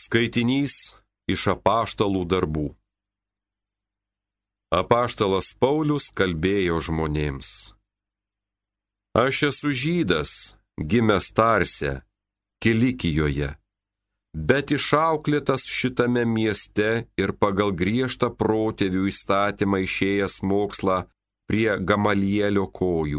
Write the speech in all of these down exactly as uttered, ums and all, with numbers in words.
Skaitinys iš apaštalų darbų. Apaštalas Paulius kalbėjo žmonėms. Aš esu žydas, gimęs Tarse, Kilikijoje, bet išauklėtas šitame mieste ir pagal griežtą protėvių įstatymą išėjęs mokslą prie Gamalielio kojų.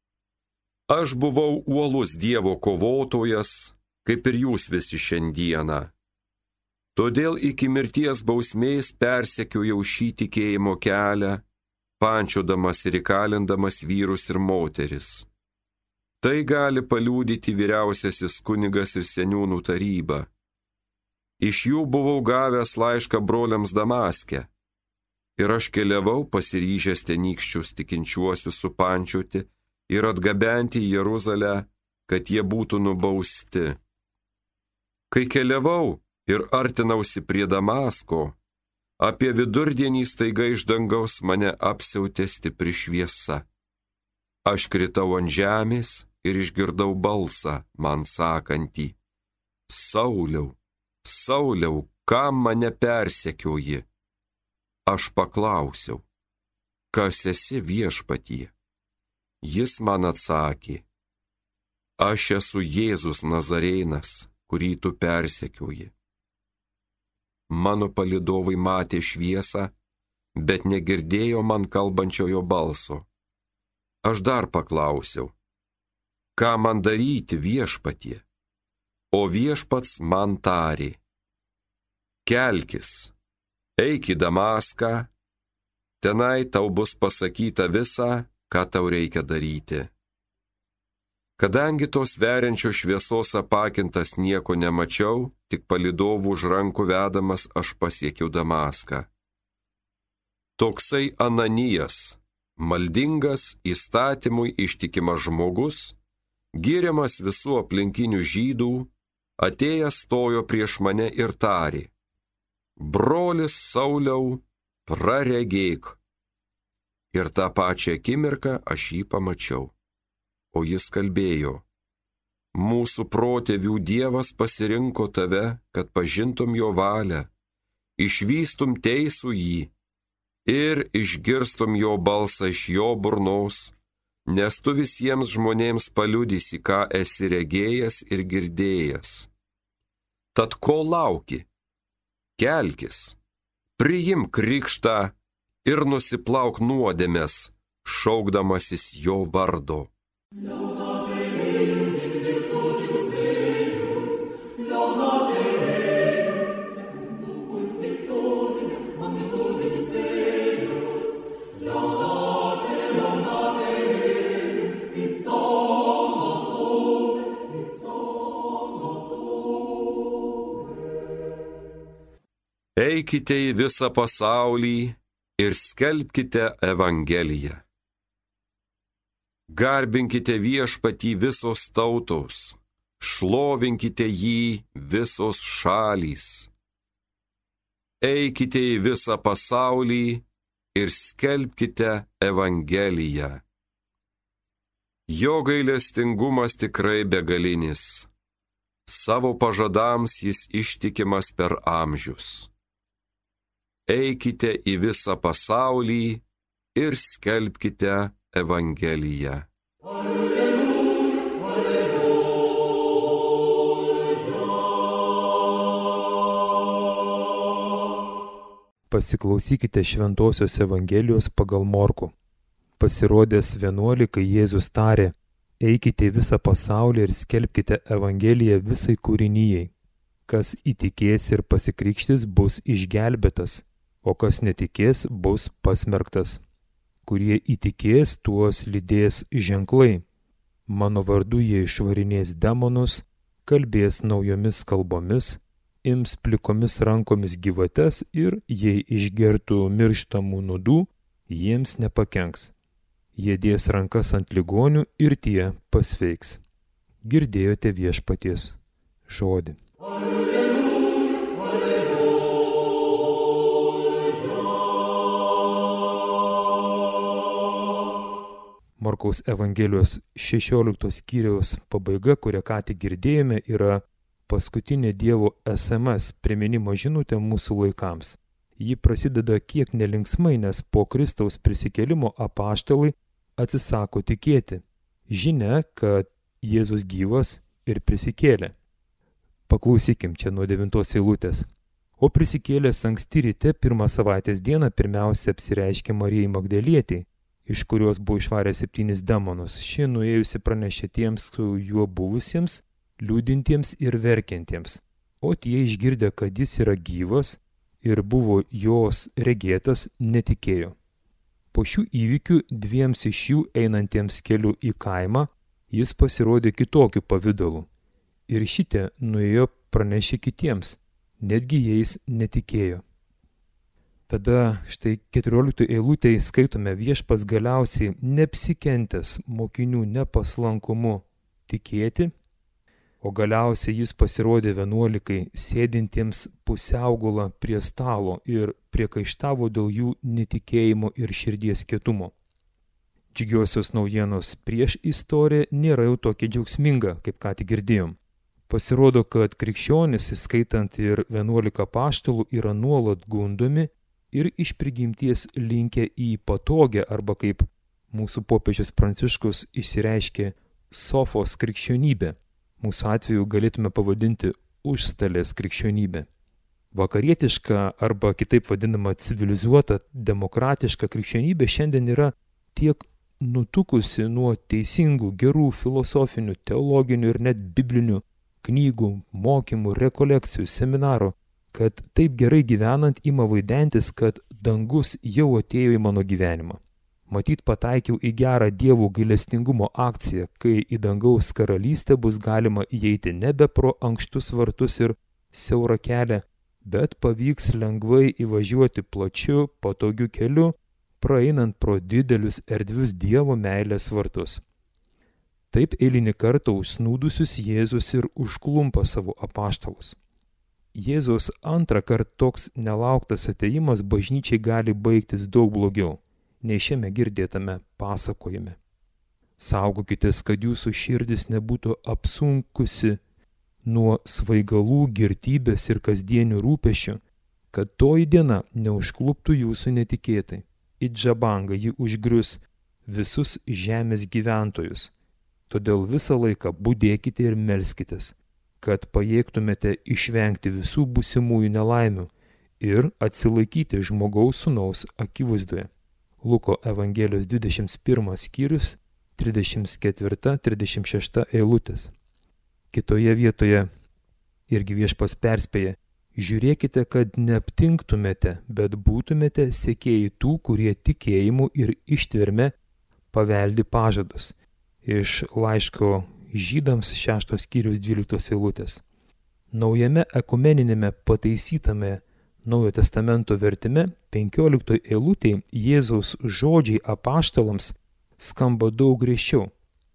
Aš buvau uolus Dievo kovotojas, kaip ir jūs visi šiandieną. Todėl iki mirties bausmės persekiojau šį tikėjimo kelią, pančiodamas ir įkalindamas vyrus ir moteris. Tai gali paliudyti vyriausiasis kunigas ir seniūnų taryba. Iš jų buvau gavęs laišką broliams Damaske, ir aš keliavau pasiryžęs tenykščius tikinčiuosius supančioti ir atgabenti į Jeruzalę, kad jie būtų nubausti. Kai keliavau ir artinausi prie Damasko, apie vidurdienį staiga iš dangaus mane apsiautė stipri šviesa. Aš kritau ant žemės ir išgirdau balsą man sakantį: Sauliau, Sauliau, kam mane persekioji? Aš paklausiau: kas esi Viešpatie? Jis man atsakė: aš esu Jėzus Nazareinas, kurį tu persekioji. Mano palydovai matė šviesą, bet negirdėjo man kalbančiojo balso. Aš dar paklausiau: ką man daryti, Viešpatie? O Viešpats man tarė: kelkis, eik į Damaską, tenai tau bus pasakyta visa, ką tau reikia daryti. Kadangi tos veriančios šviesos apakintas nieko nemačiau, tik palydovų už rankų vedamas aš pasiekiau Damaską. Toksai Ananijas, maldingas, įstatymui ištikimas žmogus, giriamas visų aplinkinių žydų, atėjęs stojo prieš mane ir tarė: brolis Sauliau, praregėk. Ir tą pačią akimirką aš jį pamačiau. O jis kalbėjo: mūsų protėvių Dievas pasirinko tave, kad pažintum jo valią, išvystum teisų jį ir išgirstum jo balsą iš jo burnos, nes tu visiems žmonėms paliudysi, ką esi regėjęs ir girdėjęs. Tad ko lauki? Kelkis, priimk krikštą ir nusiplauk nuodėmes, šaukdamasis jo vardo. Eikite į visą pasaulį ir skelbkite Evangeliją. Garbinkite Viešpatį visos tautos, šlovinkite jį visos šalys. Eikite į visą pasaulį ir skelbkite Evangeliją. Jo gailestingumas tikrai begalinis, savo pažadams jis ištikimas per amžius. Eikite į visą pasaulį ir skelbkite Evangeliją. Alleluja, alleluja. Pasiklausykite Šventosios Evangelijos pagal Morkų. Pasirodęs vienuolikai Jėzus tarė: eikite į visą pasaulį ir skelbkite Evangeliją visai kūrinijai. Kas įtikės ir pasikrikštys, bus išgelbėtas, o kas netikės, bus pasmerktas. Kurie įtikės, tuos lydės ženklai. Mano vardu jie išvarinės demonus, kalbės naujomis kalbomis, ims plikomis rankomis gyvates ir jei išgertų mirštamų nuodų, jiems nepakenks. Jie dės rankas ant ligonių ir tie pasveiks. Girdėjote Viešpaties žodį. Morkaus Evangelijos šešioliktos skyriaus pabaiga, kurią ką tik girdėjome, yra paskutinė Dievo S M S priminimo žinutė mūsų laikams. Ji prasideda kiek nelinksmai, nes po Kristaus prisikėlimo apaštalai atsisako tikėti. Žinia, kad Jėzus gyvas ir prisikėlė. Paklausykim čia nuo devintos eilutės. O prisikėlęs anksti ryte pirmą savaitės dieną pirmiausia apsireiškė Marijai Magdalietei, iš kurios buvo išvarę septynis demonus. Ši nuėjusi pranešė tiems su juo buvusiems, liūdintiems ir verkiantiems. O tie išgirdę, kad jis yra gyvas ir buvo jos regėtas, netikėjo. Po šių įvykių dviems iš jų einantiems keliu į kaimą jis pasirodė kitokiu pavidalu. Ir šitie nuėjo pranešė kitiems, netgi jais netikėjo. Tada štai keturioliktoje eilutėje skaitome: viešpats galiausiai neapsikentęs mokinių nepaslankumu tikėti, o galiausiai jis pasirodė vienuolikai sėdintiems pusiaugulą prie stalo ir priekaištavo dėl jų netikėjimo ir širdies kietumo. Džiugiosios naujienos prieš istoriją nėra jau tokia džiaugsminga, kaip ką tik girdėjom. Pasirodo, kad krikščionys, įskaitant ir vienuolika apaštalų, yra nuolat gundomi ir iš prigimties linkę į patogią, arba kaip mūsų popiežius Pranciškus išsireiškė, sofos krikščionybę. Mūsų atveju galėtume pavadinti užstalės krikščionybę. Vakarietiška arba kitaip vadinama civilizuota, demokratiška krikščionybė šiandien yra tiek nutukusi nuo teisingų, gerų filosofinių, teologinių ir net biblinių knygų, mokymų, rekolekcijų, seminarų, kad taip gerai gyvenant ima vaidentis, kad dangus jau atėjo į mano gyvenimą. Matyt, pataikiau į gerą Dievo gailestingumo akciją, kai į dangaus karalystę bus galima įeiti nebe pro ankštus vartus ir siaurą kelią, bet pavyks lengvai įvažiuoti plačiu, patogiu keliu, praeinant pro didelius erdvius Dievo meilės vartus. Taip eilinį kartą užsnūdusius Jėzus ir užklumpa savo apaštalus. Jėzaus antrą kartą toks nelauktas atėjimas bažnyčiai gali baigtis daug blogiau, nei šiame girdėtame pasakojime. Saugokitės, kad jūsų širdis nebūtų apsunkusi nuo svaigalų, girtybės ir kasdienių rūpesčių, kad toji diena neužkluptų jūsų netikėtai. It žabanga ji užgrius visus žemės gyventojus. Todėl visą laiką budėkite ir melskitės, kad pajėgtumėte išvengti visų būsimųjų nelaimių ir atsilaikyti žmogaus sūnaus akivaizdoje. Luko Evangelijos dvidešimt pirmas skyrius, trisdešimt ketvirta trisdešimt šešta eilutės. Kitoje vietoje irgi viešpas perspėja: žiūrėkite, kad neaptinktumėte, bet būtumėte sekėjai tų, kurie tikėjimu ir ištverme paveldi pažadus. Iš laiško žydams šeštos skyrius dvyliktos eilutės. Naujame ekumeninėme pataisytame Naujojo testamento vertime penkioliktoj eilutėje Jėzaus žodžiai apaštalams skamba daug griežčiau.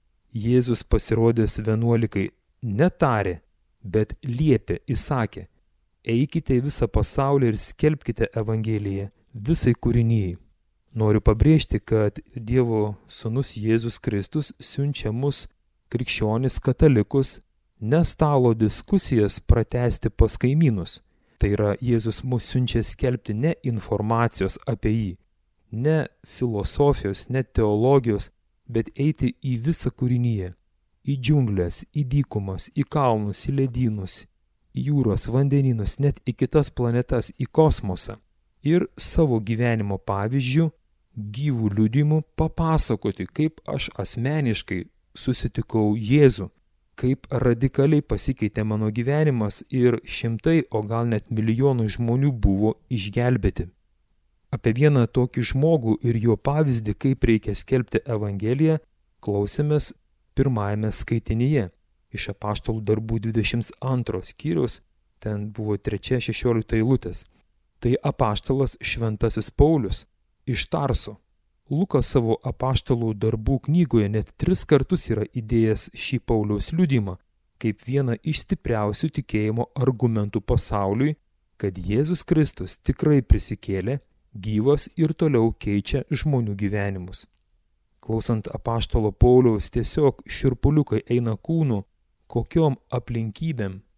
Jėzus pasirodęs vienuolikai netarė, bet liepė, įsakė: eikite į visą pasaulį ir skelbkite Evangeliją visai kūrinijai. Noriu pabrėžti, kad Dievo sūnus Jėzus Kristus siunčia mus, krikščionis katalikus, ne stalo diskusijas pratęsti pas kaimynus. Tai yra, Jėzus mus siunčia skelbti ne informacijos apie jį, ne filosofijos, ne teologijos, bet eiti į visą kūriniją, į džiunglės, į dykumas, į kalnus, į ledynus, į jūros, vandenynus, net į kitas planetas, į kosmosą. Ir savo gyvenimo pavyzdžių, gyvų liudijimų papasakoti, kaip aš asmeniškai susitikau Jėzų, kaip radikaliai pasikeitė mano gyvenimas ir šimtai, o gal net milijonų žmonių buvo išgelbėti. Apie vieną tokį žmogų ir jo pavyzdį, kaip reikia skelbti Evangeliją, klausėmės pirmajame skaitinyje iš Apaštalų darbų dvidešimt antro skyriaus, ten buvo trečia šešiolikta eilutės. Tai apaštalas Šventasis Paulius iš Tarso. Lukas savo Apaštalų darbų knygoje net tris kartus yra įdėjęs šį Pauliaus liudijimą kaip vieną iš stipriausių tikėjimo argumentų pasauliui, kad Jėzus Kristus tikrai prisikėlė, gyvas ir toliau keičia žmonių gyvenimus. Klausant apaštalo Pauliaus, tiesiog šiurpuliukai eina kūnu, kokiom aplinkybėm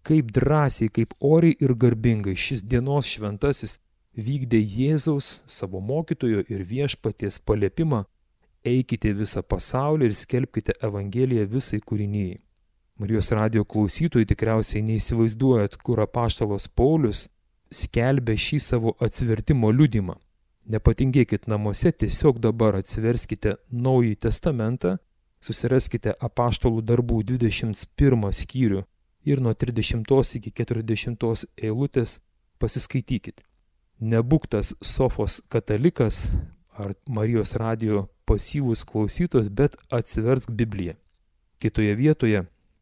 kaip drąsiai, kaip oriai ir garbingai šis dienos šventasis vykdė Jėzaus, savo mokytojo ir viešpaties paliepimą: eikite visą pasaulį ir skelbkite Evangeliją visai kūrinijai. Marijos radijo klausytojai tikriausiai neįsivaizduojat, kur apaštalas Paulius skelbė šį savo atsivertimo liudymą. Nepatingėkit namuose, tiesiog dabar atsiverskite Naująjį testamentą, susiraskite apaštalų darbų dvidešimt pirmą skyrių ir nuo trisdešimtos iki keturiasdešimtos eilutės pasiskaitykit. Nebūk tas sofos katalikas ar Marijos radijo pasyvus klausytos, bet atsiversk Bibliją. Kitoje vietoje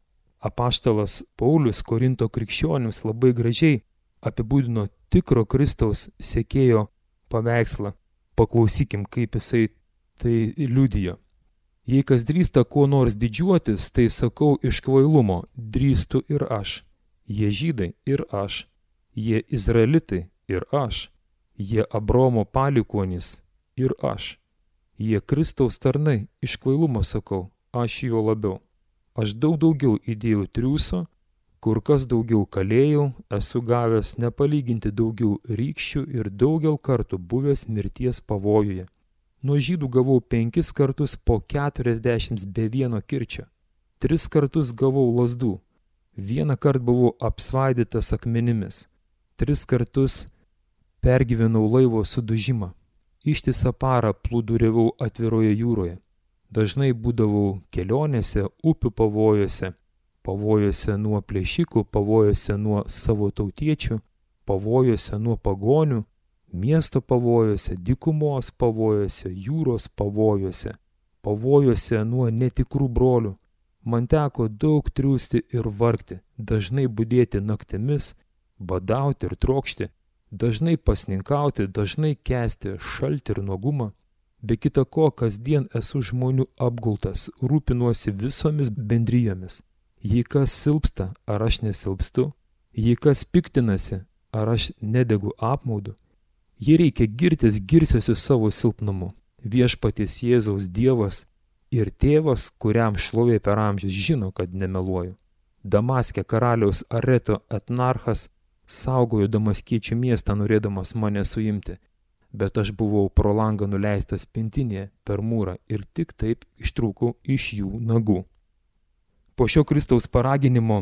apaštalas Paulius Korinto krikščionims labai gražiai apibūdino tikro Kristaus sekėjo paveikslą. Paklausykim, kaip jisai tai liudijo. Jei kas drįsta kuo nors didžiuotis, tai sakau iš kvailumo, drįstu ir aš. Jie žydai ir aš. Jie izraelitai ir aš. Jie Abromo palikuonys ir aš. Jie Kristaus tarnai, iš kvailumo sakau, aš jo labiau. Aš daug daugiau įdėjau triūso, kur kas daugiau kalėjau, esu gavęs nepalyginti daugiau rykščių ir daugel kartų buvęs mirties pavojuje. Nuo žydų gavau penkis kartus po keturiasdešimt be vieno kirčio. Tris kartus gavau lazdų. Vieną kartą buvau apsvaidytas akmenimis. Tris kartus pergyvenau laivo sudužimą. Ištisą parą plūduriavau atviroje jūroje. Dažnai būdavau kelionėse, upių pavojuose, pavojuose nuo plėšikų, pavojuose nuo savo tautiečių, pavojuose nuo pagonių, miesto pavojuose, dykumos pavojuose, jūros pavojuose, pavojuose nuo netikrų brolių. Man teko daug triūsti ir vargti, dažnai budėti naktimis, badauti ir trokšti, dažnai pasninkauti, dažnai kęsti šaltį ir nuogumą. Be kita ko, kasdien esu žmonių apgultas, rūpinuosi visomis bendrijomis. Jei kas silpsta, ar aš nesilpstu, jei kas piktinasi, ar aš nedegu apmaudu. Jei reikia girtis, girsiuosi savo silpnumu. Viešpaties Jėzaus Dievas ir tėvas, kuriam šlovė per amžius, žino, kad nemeluoju. Damaske karaliaus Areto etnarchas saugojo damaskiečių miestą, norėdamas mane suimti, bet aš buvau pro langą nuleistas pintinėje per mūrą ir tik taip ištrūkau iš jų nagų. Po šio Kristaus paraginimo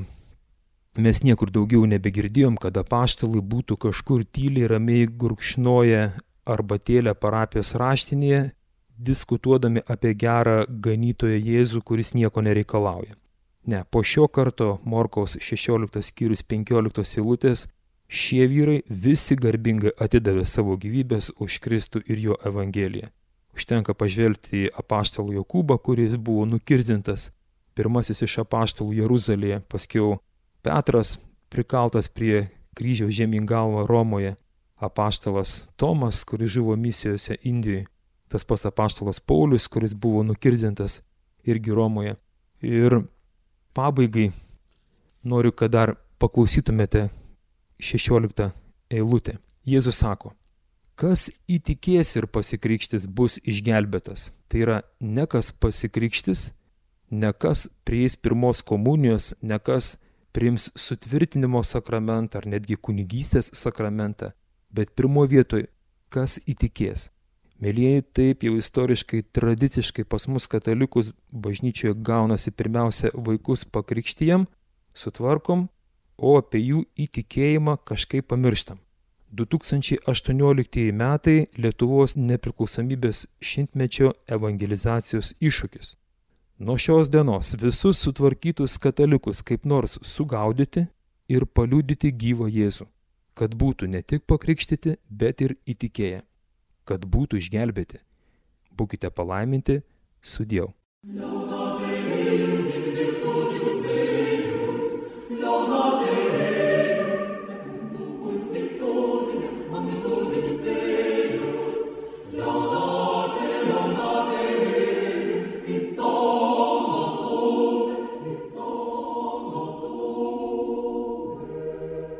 mes niekur daugiau nebegirdėjom, kad apaštalai būtų kažkur tyliai ramiai gurkšnoję arbatėlę parapijos raštinėje, diskutuodami apie gerą ganytoją Jėzų, kuris nieko nereikalauja. Ne, po šio karto Morkaus šešioliktas skyrius penkioliktos eilutės šie vyrai visi garbingai atidavė savo gyvybės už Kristų ir jo Evangeliją. Užtenka pažvelgti į apaštalų Jokūbą, kuris buvo nukirzdintas, pirmasis iš apaštalų Jeruzalėje, paskiau Petras prikaltas prie kryžiaus žemyn galva Romoje, apaštalas Tomas, kuris žuvo misijose Indijoje, tas pats apaštalas Paulius, kuris buvo nukirzdintas irgi Romoje. Ir pabaigai noriu, kad dar paklausytumėte šešioliktą eilutę. Jėzus sako: kas įtikės ir pasikrikštis, bus išgelbėtas. Tai yra ne kas pasikrikštis, ne kas prieis pirmos komunijos, ne kas priims sutvirtinimo sakramentą ar netgi kunigystės sakramentą, bet pirmo vietoj kas įtikės. Mėlyjeji, taip jau istoriškai, tradiciškai pas mus katalikus bažnyčioje gaunasi pirmiausia vaikus pakrikštijam, sutvarkom, o apie jų įtikėjimą kažkaip pamirštam. du tūkstančiai aštuonioliktieji metai Lietuvos nepriklausomybės šimtmečio evangelizacijos iššūkis. Nuo šios dienos visus sutvarkytus katalikus kaip nors sugaudyti ir paliudyti gyvą Jėzų, kad būtų ne tik pakrikštyti, bet ir įtikėję, kad būtų išgelbėti. Būkite palaiminti, sudiev.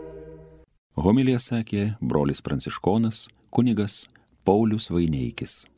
Homiliją sakė brolis pranciškonas kunigas Paulius Vaineikis.